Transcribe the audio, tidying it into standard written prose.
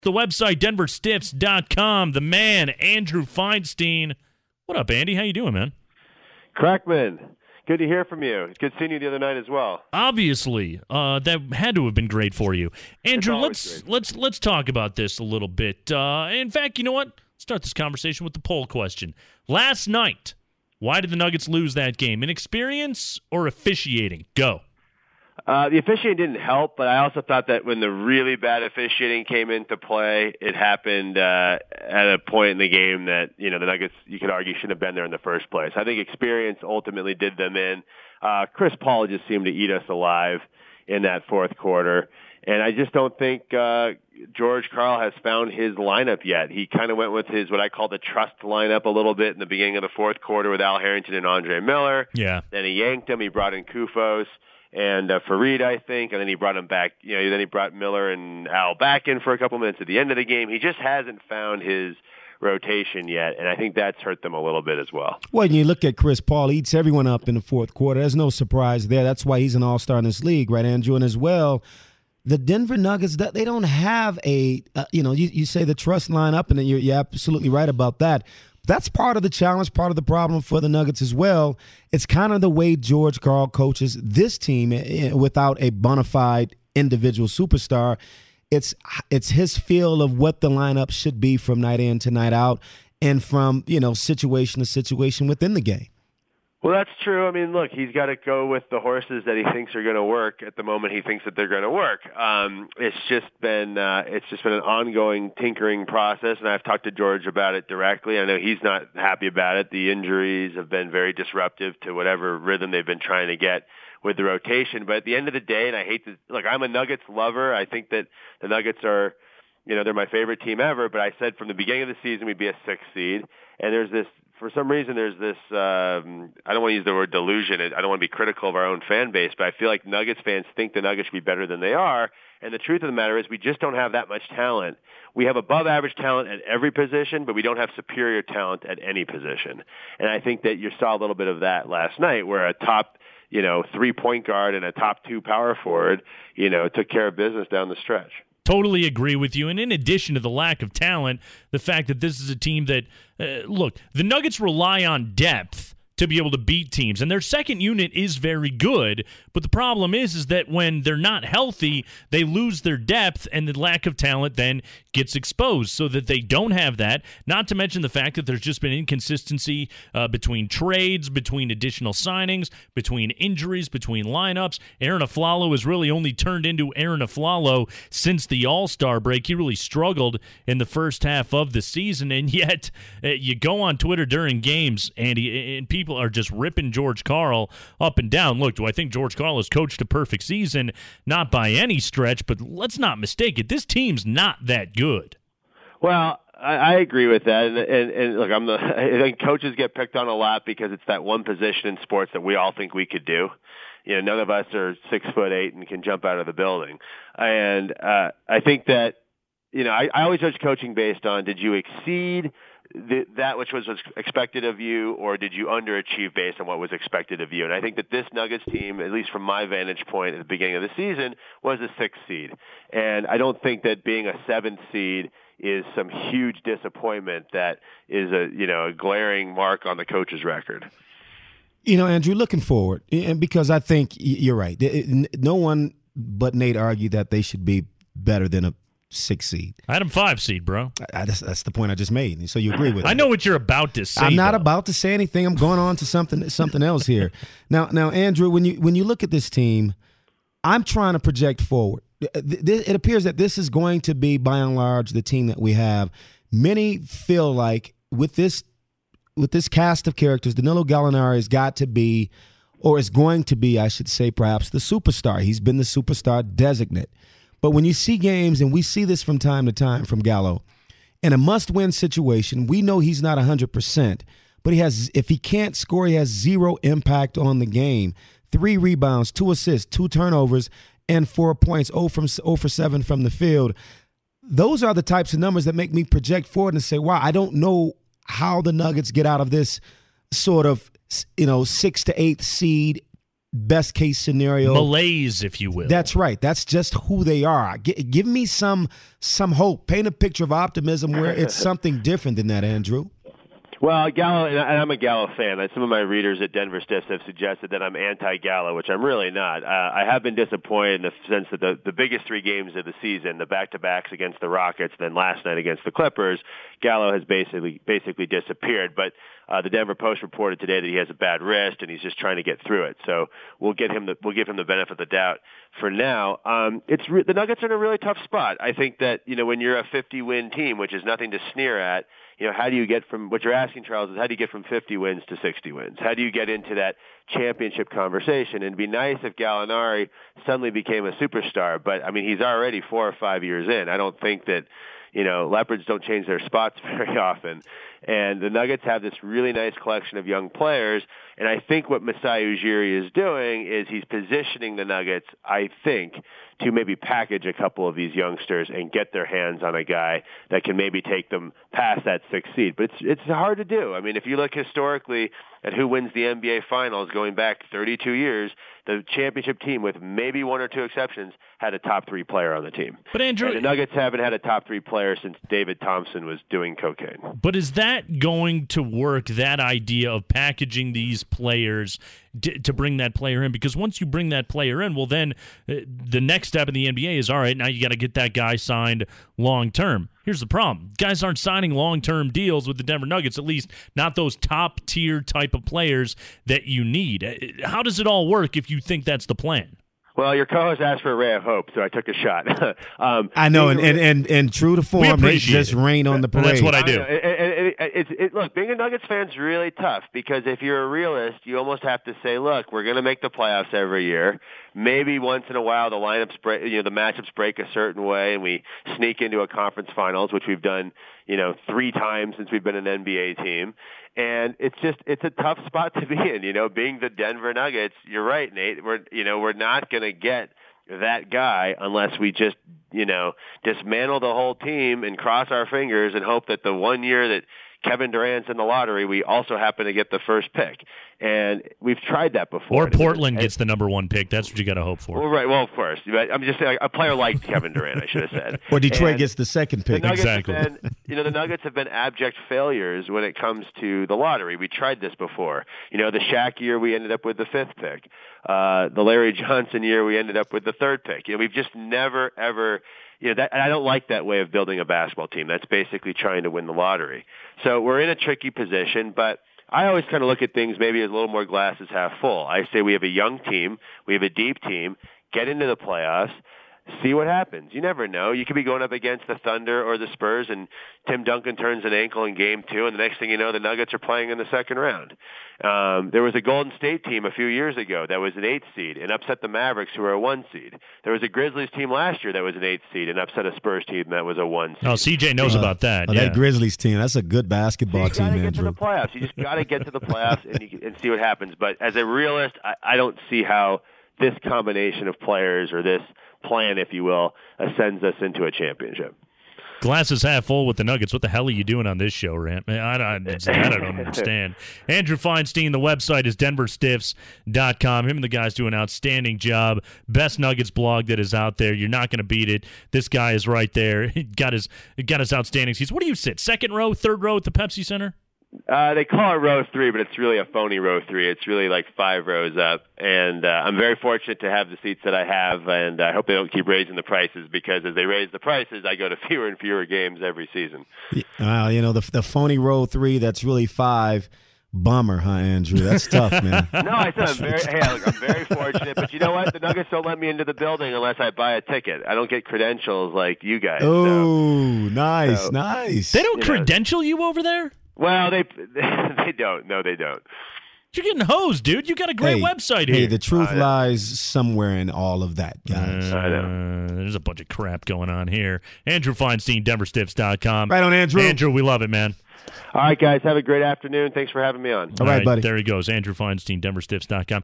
The website, denverstiffs.com. The man, Andrew Feinstein. What up, Andy? How you doing, man? Crackman, good to hear from you. It's good seeing you the other night as well. Obviously, that had to have been great for you. Andrew, let's talk about this a little bit. In fact, you know what? Let's start this conversation with the poll question. Last night, why did the Nuggets lose that game? Inexperience or officiating? Go. The officiating didn't help, but I also thought that when the really bad officiating came into play, it happened at a point in the game that, the Nuggets, you could argue, shouldn't have been there in the first place. I think experience ultimately did them in. Chris Paul just seemed to eat us alive in that fourth quarter. And I just don't think George Karl has found his lineup yet. He kind of went with his, what I call the trust lineup a little bit in the beginning of the fourth quarter with Al Harrington and Andre Miller. Yeah. Then he yanked him. He brought in Kufos and Fareed, I think, and then he brought him back. Then he brought Miller and Al back in for a couple minutes at the end of the game. He just hasn't found his rotation yet, and I think that's hurt them a little bit as well. Well, when you look at Chris Paul, he eats everyone up in the fourth quarter. There's no surprise there. That's why he's an all-star in this league, right, Andrew? And as well, the Denver Nuggets, they don't have a, you say the trust line up, and you're absolutely right about that. That's part of the challenge, part of the problem for the Nuggets as well. It's kind of the way George Karl coaches this team without a bona fide individual superstar. It's his feel of what the lineup should be from night in to night out and from, situation to situation within the game. Well, that's true. I mean, look, he's got to go with the horses that he thinks are going to work at the moment he thinks that they're going to work. It's just been an ongoing tinkering process, and I've talked to George about it directly. I know he's not happy about it. The injuries have been very disruptive to whatever rhythm they've been trying to get with the rotation. But at the end of the day, and I hate to look, I'm a Nuggets lover. I think that the Nuggets are, they're my favorite team ever. But I said from the beginning of the season we'd be a 6th seed, and there's this. For some reason, there's this, I don't want to use the word delusion. I don't want to be critical of our own fan base, but I feel like Nuggets fans think the Nuggets should be better than they are. And the truth of the matter is we just don't have that much talent. We have above average talent at every position, but we don't have superior talent at any position. And I think that you saw a little bit of that last night where a top, 3-point guard and a top 2 power forward, took care of business down the stretch. Totally agree with you. And in addition to the lack of talent, the fact that this is a team that, look, the Nuggets rely on depth to be able to beat teams. And their second unit is very good, but the problem is that when they're not healthy, they lose their depth, and the lack of talent then gets exposed so that they don't have that, not to mention the fact that there's just been inconsistency between trades, between additional signings, between injuries, between lineups. Aaron Aflalo has really only turned into Aaron Aflalo since the All-Star break. He really struggled in the first half of the season, and yet you go on Twitter during games, Andy, and people are just ripping George Karl up and down. Look, do I think George Karl has coached a perfect season? Not by any stretch, but let's not mistake it. This team's not that good. Well, I agree with that. And look, I think coaches get picked on a lot because it's that one position in sports that we all think we could do. None of us are 6'8" and can jump out of the building. And I think that, I always judge coaching based on, did you exceed that which was expected of you, or did you underachieve based on what was expected of you? And I think that this Nuggets team, at least from my vantage point at the beginning of the season, was a 6th seed. And I don't think that being a 7th seed is some huge disappointment that is a glaring mark on the coach's record. Andrew, looking forward, and because I think you're right. No one but Nate argued that they should be better than a 6 seed. I had him 5 seed, bro. That's the point I just made. So you agree with it. I know what you're about to say. I'm not about to say anything. I'm going on to something else here. Now, Andrew, when you look at this team, I'm trying to project forward. It appears that this is going to be, by and large, the team that we have. Many feel like with this cast of characters, Danilo Gallinari has got to be, or is going to be, I should say, perhaps the superstar. He's been the superstar designate. But when you see games, and we see this from time to time from Gallo, in a must-win situation, we know he's not 100%, but if he can't score, he has 0 impact on the game. 3 rebounds, 2 assists, 2 turnovers, and 4 points, 0 for 7 from the field. Those are the types of numbers that make me project forward and say, wow, I don't know how the Nuggets get out of this sort of, 6th to 8th seed best case scenario malaise, if you will. That's right. That's just who they are. Give me some hope. Paint a picture of optimism where it's something different than that, Andrew. Well, Gallo, and I'm a Gallo fan. Some of my readers at Denver Stiffs have suggested that I'm anti-Gallo, which I'm really not. I have been disappointed in the sense that the biggest 3 games of the season, the back-to-backs against the Rockets, then last night against the Clippers, Gallo has basically disappeared. But the Denver Post reported today that he has a bad wrist and he's just trying to get through it. So we'll give him the benefit of the doubt for now. The Nuggets are in a really tough spot. I think that when you're a 50-win team, which is nothing to sneer at, how do you get from what you're asking, Charles, is how do you get from 50 wins to 60 wins? How do you get into that championship conversation? And it'd be nice if Gallinari suddenly became a superstar, but I mean, he's already 4 or 5 years in. I don't think that, leopards don't change their spots very often. And the Nuggets have this really nice collection of young players. And I think what Masai Ujiri is doing is he's positioning the Nuggets, I think, to maybe package a couple of these youngsters and get their hands on a guy that can maybe take them past that 6th seed. But it's hard to do. I mean, if you look historically at who wins the NBA Finals going back 32 years, the championship team, with maybe 1 or 2 exceptions, had a top 3 player on the team. But Andrew, and the Nuggets haven't had a top 3 player since David Thompson was doing cocaine. But is that going to work, that idea of packaging these players to bring that player in? Because once you bring that player in, well, then the next step in the NBA is, all right, now you got to get that guy signed long-term. Here's the problem. Guys aren't signing long-term deals with the Denver Nuggets, at least not those top-tier type of players that you need. How does it all work if you think that's the plan? Well, your co-host asked for a ray of hope, so I took a shot. I know, and true to form, they just rain on the parade. That's what I do. Look, being a Nuggets fan is really tough because if you're a realist, you almost have to say, look, we're going to make the playoffs every year. Maybe once in a while the lineups break, the matchups break a certain way, and we sneak into a conference finals, which we've done, 3 times since we've been an NBA team. And it's a tough spot to be in, being the Denver Nuggets. You're right, Nate. We're not going to get that guy unless we just, dismantle the whole team and cross our fingers and hope that the one year that Kevin Durant's in the lottery, we also happen to get the first pick. And we've tried that before. Or Portland gets the number 1 pick. That's what you got to hope for. Well, right. Well, of course. I'm just saying a player like Kevin Durant, I should have said. Or Detroit gets the 2nd pick. Exactly. The Nuggets have been abject failures when it comes to the lottery. We tried this before. The Shaq year, we ended up with the 5th pick. The Larry Johnson year, we ended up with the 3rd pick. We've just never, ever... I don't like that way of building a basketball team. That's basically trying to win the lottery. So we're in a tricky position, but I always kind of look at things maybe as a little more glass is half full. I say we have a young team, we have a deep team, get into the playoffs, see what happens. You never know. You could be going up against the Thunder or the Spurs, and Tim Duncan turns an ankle in Game 2, and the next thing you know, the Nuggets are playing in the 2nd round. There was a Golden State team a few years ago that was an 8th seed and upset the Mavericks, who are a 1 seed. There was a Grizzlies team last year that was an 8th seed and upset a Spurs team that was a 1 seed. Oh, CJ knows about that. That Grizzlies team, that's a good basketball team, Andrew. You got to get to the playoffs. You just got to get to the playoffs and see what happens. But as a realist, I don't see how this combination of players or this plan, if you will, sends us into a championship. Glass is half full with the Nuggets. What the hell are you doing on this show, Rant? I don't understand. Andrew Feinstein, the website is denverstiffs.com. Him and the guys do an outstanding job. Best Nuggets blog that is out there. You're not going to beat it. This guy is right there. He got his outstanding seats. What do you sit? 2nd row, 3rd row at the Pepsi Center? They call it row 3, but it's really a phony row 3. It's really like 5 rows up. And I'm very fortunate to have the seats that I have, and I hope they don't keep raising the prices, because as they raise the prices, I go to fewer and fewer games every season. The phony row 3, that's really 5. Bummer, huh, Andrew? That's tough, man. No, I said I'm very fortunate, but you know what? The Nuggets don't let me into the building unless I buy a ticket. I don't get credentials like you guys. Oh, nice. They don't credential you over there? Well, they don't. No, they don't. You're getting hosed, dude. You got a great website here. Hey, the truth lies somewhere in all of that, guys. I know. There's a bunch of crap going on here. Andrew Feinstein, denverstiffs.com. Right on, Andrew. Andrew, we love it, man. All right, guys. Have a great afternoon. Thanks for having me on. All right, buddy. There he goes. Andrew Feinstein, denverstiffs.com.